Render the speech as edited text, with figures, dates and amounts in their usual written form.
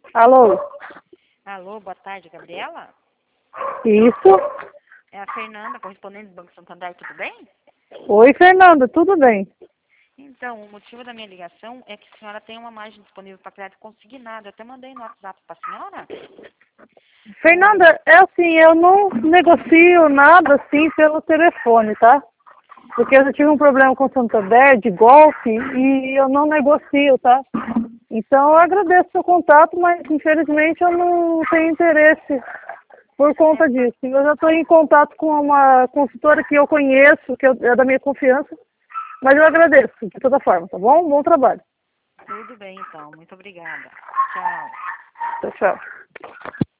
Alô? Alô, boa tarde, Gabriela? Isso? É a Fernanda, correspondente do Banco Santander, tudo bem? Oi, Fernanda, tudo bem? Então, o motivo da minha ligação é que a senhora tem uma margem disponível para crédito consignado. Eu até mandei no WhatsApp para a senhora. Fernanda, é assim, eu não negocio nada assim pelo telefone, tá? Porque eu já tive um problema com o Santander de golpe e eu não negocio, tá? Então eu agradeço o seu contato, mas infelizmente eu não tenho interesse por É, conta disso. Eu já estou em contato com uma consultora que eu conheço, é da minha confiança, mas eu agradeço de toda forma, tá bom? Bom trabalho. tudo bem, então. Muito obrigada. Tchau. Tchau, tchau.